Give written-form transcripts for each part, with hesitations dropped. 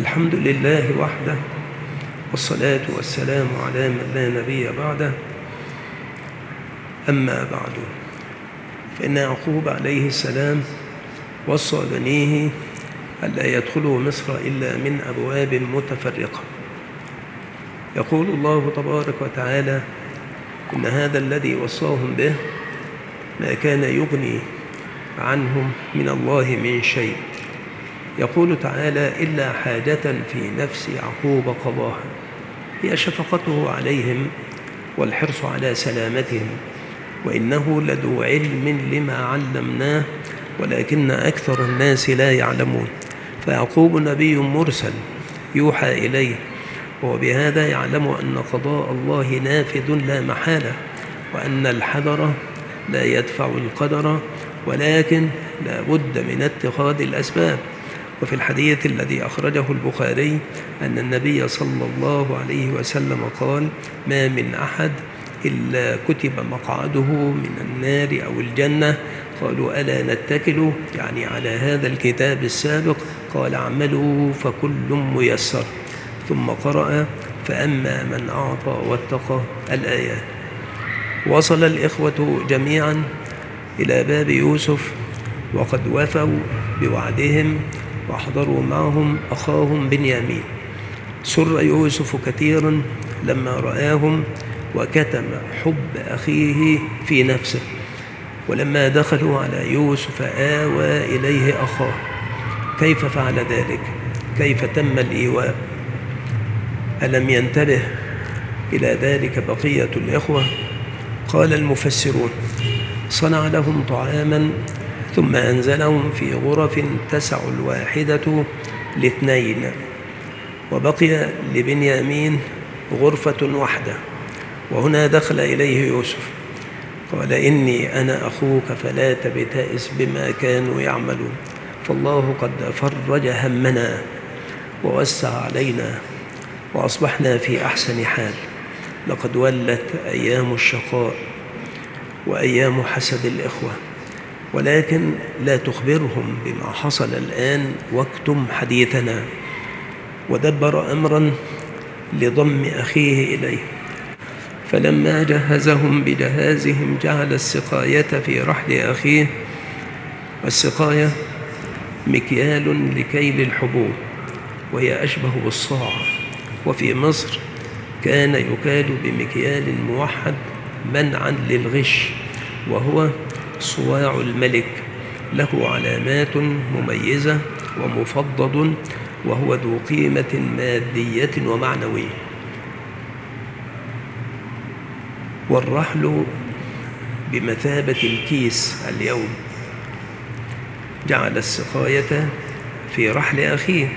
الحمد لله وحده، والصلاة والسلام على من لا نبي بعده. أما بعد، فإن يعقوب عليه السلام وصى بنيه ألا يدخلوا مصر إلا من أبواب متفرقة. يقول الله تبارك وتعالى: إن هذا الذي وصاهم به ما كان يغني عنهم من الله من شيء. يقول تعالى: إلا حاجة في نفس يعقوب قضاها، هي شفقته عليهم والحرص على سلامتهم، وإنه لذو علم لما علمناه ولكن أكثر الناس لا يعلمون. فيعقوب نبي مرسل يوحى إليه، وبهذا يعلم أن قضاء الله نافذ لا محالة، وأن الحذر لا يدفع القدر، ولكن لا بد من اتخاذ الأسباب. وفي الحديث الذي أخرجه البخاري أن النبي صلى الله عليه وسلم قال: ما من أحد إلا كتب مقعده من النار أو الجنة. قالوا: ألا نتكل يعني على هذا الكتاب السابق؟ قال: اعملوا فكل ميسر. ثم قرأ: فأما من أعطى واتقى الآيات. وصل الإخوة جميعا إلى باب يوسف وقد وفوا بوعدهم، وأحضروا معهم أخاهم بنيامين. سر يوسف كثيرا لما رآهم، وكتم حب أخيه في نفسه، ولما دخلوا على يوسف آوى إليه أخاه. كيف فعل ذلك؟ كيف تم الإيواء؟ ألم ينتبه إلى ذلك بقية الإخوة؟ قال المفسرون: صنع لهم طعاما ثم أنزلهم في غرف تسع الواحدة لاثنين، وبقي لبنيامين غرفة واحدة. وهنا دخل إليه يوسف قال: إني أنا أخوك فلا تبتئس بما كانوا يعملون، فالله قد فرج همنا ووسع علينا، وأصبحنا في أحسن حال. لقد ولت أيام الشقاء وأيام حسد الإخوة، ولكن لا تخبرهم بما حصل الآن، واكتم حديثنا. ودبر أمرا لضم أخيه إليه، فلما جهزهم بجهازهم جعل السقاية في رحل أخيه. والسقاية مكيال لكيل الحبوب، وهي أشبه بالصاع، وفي مصر كان يكال بمكيال موحد منعا للغش، وهو صواع الملك، له علامات مميزة ومفضد، وهو ذو قيمة مادية ومعنوية. والرحل بمثابة الكيس اليوم. جعل السقاية في رحل أخيه.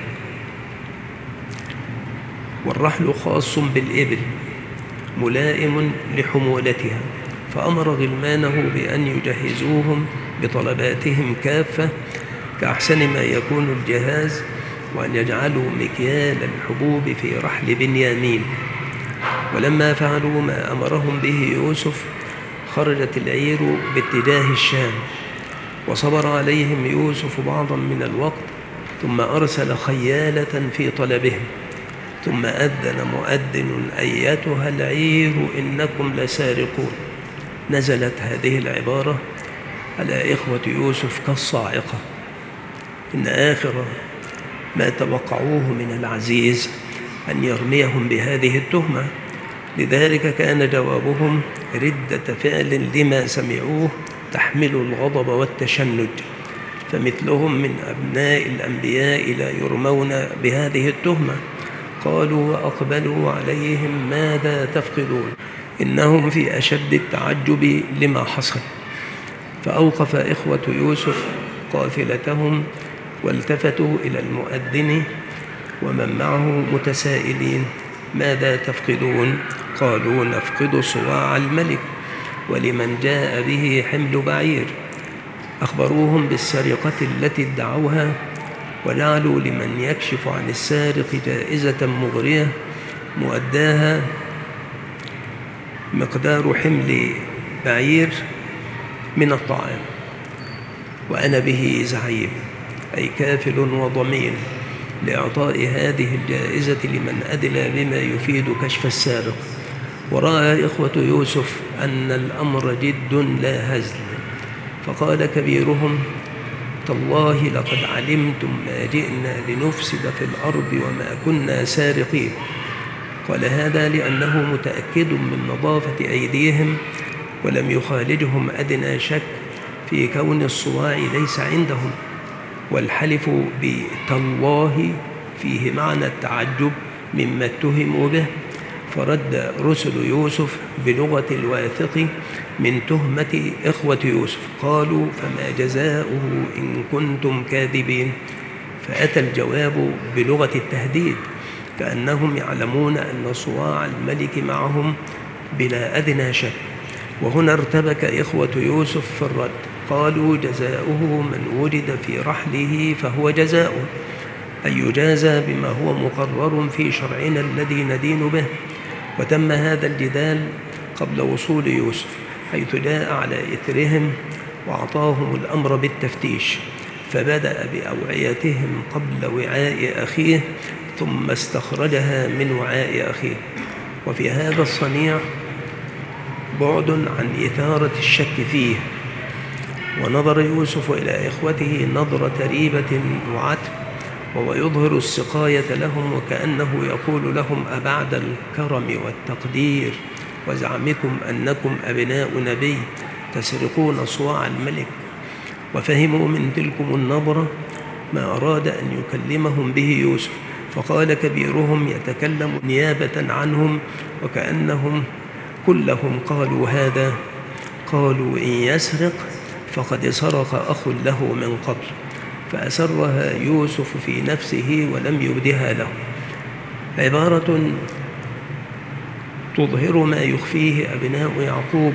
والرحل خاص بالإبل ملائم لحمولتها، فأمر غلمانه بأن يجهزوهم بطلباتهم كافة كأحسن ما يكون الجهاز، وأن يجعلوا مكيال الحبوب في رحل بنيامين. ولما فعلوا ما أمرهم به يوسف خرجت العير باتجاه الشام، وصبر عليهم يوسف بعضا من الوقت، ثم أرسل خيالة في طلبهم. ثم أذن مؤذن: أيتها العير إنكم لسارقون. نزلت هذه العبارة على إخوة يوسف كالصاعقة. إن آخر ما توقعوه من العزيز أن يرميهم بهذه التهمة، لذلك كان جوابهم ردة فعل لما سمعوه تحمل الغضب والتشنج. فمثلهم من أبناء الأنبياء لا يرمون بهذه التهمة. قالوا وأقبلوا عليهم: ماذا تفقدون؟ إنهم في أشد التعجب لما حصل. فأوقف إخوة يوسف قافلتهم والتفتوا إلى المؤذن ومن معه متسائلين: ماذا تفقدون؟ قالوا: نفقد صواع الملك، ولمن جاء به حمل بعير. أخبروهم بالسرقة التي ادعوها، وجعلوا لمن يكشف عن السارق جائزة مغرية مؤداها مقدار حمل بعير من الطعام. وأنا به زعيم، أي كافل وضمين. لإعطاء هذه الجائزة لمن أدلى بما يفيد كشف السارق. ورأى إخوة يوسف أن الأمر جد لا هزل، فقال كبيرهم: تالله لقد علمتم ما جئنا لنفسد في الأرض وما كنا سارقين. قال هذا لأنه متأكد من نظافة أيديهم، ولم يخالجهم أدنى شك في كون الصواع ليس عندهم. والحلف بتالله فيه معنى التعجب مما اتهموا به، فرد رسل يوسف بلغة الواثق من تهمة إخوة يوسف، قالوا: فما جزاؤه إن كنتم كاذبين؟ فأتى الجواب بلغة التهديد، كأنهم يعلمون أن صواع الملك معهم بلا أدنى شك. وهنا ارتبك إخوة يوسف في الرد، قالوا: جزاؤه من وجد في رحله فهو جزاؤه، أي يجازى بما هو مقرر في شرعنا الذي ندين به. وتم هذا الجدال قبل وصول يوسف، حيث جاء على إثرهم وأعطاهم الأمر بالتفتيش، فبدأ بأوعيتهم قبل وعاء أخيه، ثم استخرجها من وعاء أخيه. وفي هذا الصنيع بعد عن إثارة الشك فيه. ونظر يوسف إلى إخوته نظرة ريبة وعتب، وهو يظهر السقاية لهم، وكأنه يقول لهم: أبعد الكرم والتقدير وزعمكم أنكم أبناء نبي تسرقون صواع الملك؟ وفهموا من تلكم النظرة ما أراد أن يكلمهم به يوسف، فقال كبيرهم يتكلم نيابة عنهم وكأنهم كلهم قالوا هذا: قالوا: إن يسرق فقد سرق أخ له من قبل. فأسرها يوسف في نفسه ولم يبدها له. عبارة تظهر ما يخفيه أبناء يعقوب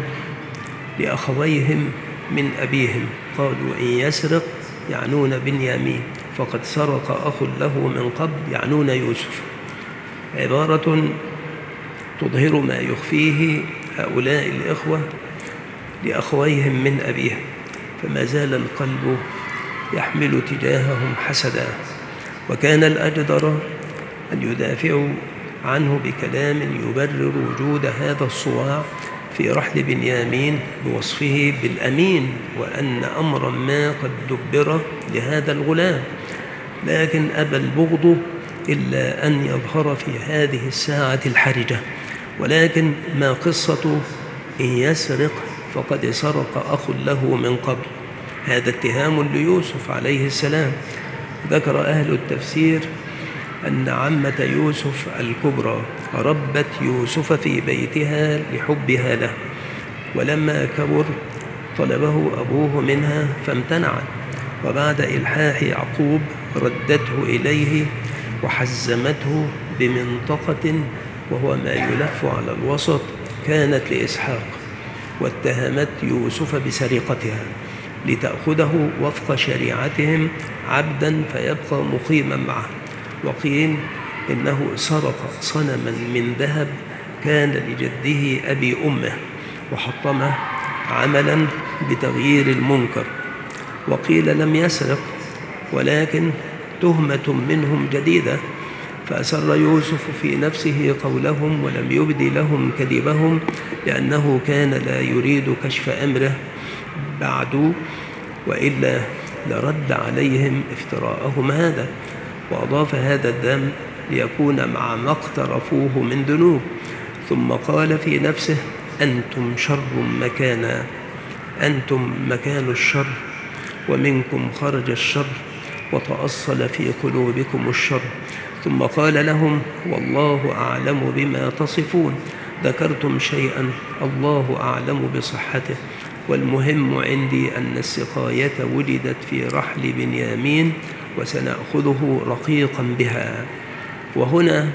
لأخويهم من أبيهم. قالوا: إن يسرق يعنون بنيامين، فقد سرق أخ له من قبل يعنون يوسف. عبارة تظهر ما يخفيه هؤلاء الإخوة لأخويهم من أبيهم، فما زال القلب يحمل تجاههم حسدا. وكان الأجدر أن يدافعوا عنه بكلام يبرر وجود هذا الصواع في رحل بنيامين بوصفه بالأمين، وأن أمرا ما قد دبر لهذا الغلام، لكن أبى البغض إلا أن يظهر في هذه الساعة الحرجة. ولكن ما قصة إن يسرق فقد سرق أخ له من قبل؟ هذا اتهام ليوسف عليه السلام. ذكر أهل التفسير أن عمة يوسف الكبرى ربت يوسف في بيتها لحبها له، ولما كبر طلبه أبوه منها فامتنعت، وبعد إلحاح يعقوب ردته إليه وحزمته بمنطقة وهو ما يلف على الوسط كانت لإسحاق، واتهمت يوسف بسرقتها لتأخذه وفق شريعتهم عبدا فيبقى مقيما معه. وقيل إنه سرق صنما من ذهب كان لجده أبي أمه وحطمه عملا بتغيير المنكر. وقيل لم يسرق، ولكن تهمة منهم جديدة، فأسر يوسف في نفسه قولهم ولم يبد لهم كذبهم، لأنه كان لا يريد كشف أمره بعد، وإلا لرد عليهم افتراءهم هذا، وأضاف هذا الذنب ليكون مع ما اقترفوه من ذنوب. ثم قال في نفسه: أنتم شر مكانا، أنتم مكان الشر، ومنكم خرج الشر، وتأصل في قلوبكم الشر. ثم قال لهم: والله أعلم بما تصفون، ذكرتم شيئا الله أعلم بصحته، والمهم عندي أن السقاية وجدت في رحل بنيامين وسنأخذه رقيقا بها. وهنا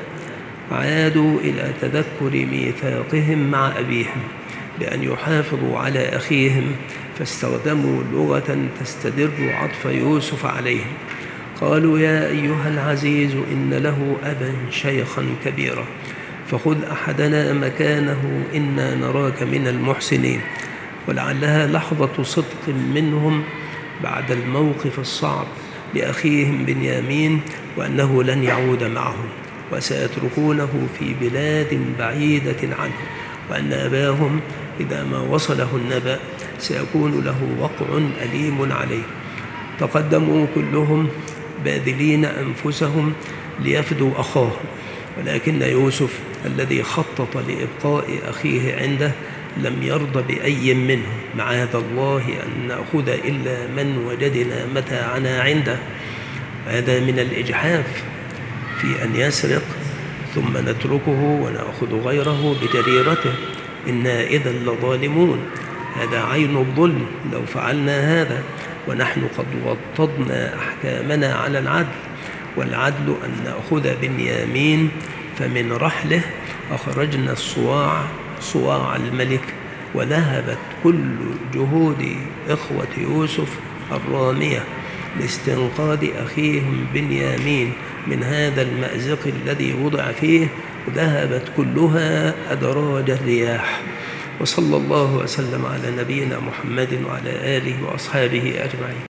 عادوا إلى تذكر ميثاقهم مع أبيهم بأن يحافظوا على أخيهم، فاستخدموا لغة تستدر عطف يوسف عليهم. قالوا: يا أيها العزيز إن له أبا شيخا كبيرا، فخذ أحدنا مكانه إنا نراك من المحسنين. ولعلها لحظة صدق منهم بعد الموقف الصعب، بأخيهم بنيامين وأنه لن يعود معهم وسيتركونه في بلاد بعيدة عنه، وأن أباهم إذا ما وصله النبأ سيكون له وقع أليم عليه. تقدموا كلهم باذلين أنفسهم ليفدوا أخاهم، ولكن يوسف الذي خطط لإبقاء أخيه عنده لم يرضى بأي منهم، معاذ الله أن نأخذ إلا من وجدنا متاعنا عنده. هذا من الإجحاف في أن يسرق ثم نتركه ونأخذ غيره بجريرته، إنا إذا لظالمون. هذا عين الظلم لو فعلنا هذا، ونحن قد وطدنا أحكامنا على العدل، والعدل أن نأخذ بنيامين فمن رحله أخرجنا صواع الملك، وذهبت كل جهود إخوة يوسف الرامية لاستنقاذ أخيهم بنيامين من هذا المأزق الذي وضع فيه، ذهبت كلها أدراج الرياح. وصلى الله وسلم على نبينا محمد وعلى آله وأصحابه أجمعين.